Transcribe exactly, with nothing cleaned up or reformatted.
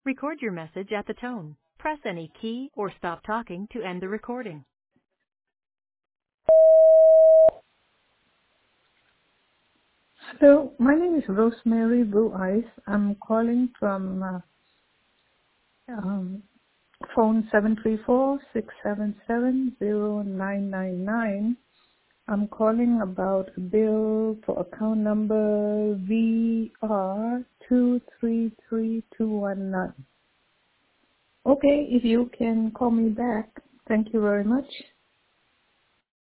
Record your message at the tone. Press any key or stop talking to end the recording. Hello, my name is Rosemary Blue Eyes. I'm calling from uh, um, phone seven three four, six seven seven, zero nine nine nine. I'm calling about a bill for account number V R two three three two one nine. Okay, if you can call me back. Thank you very much.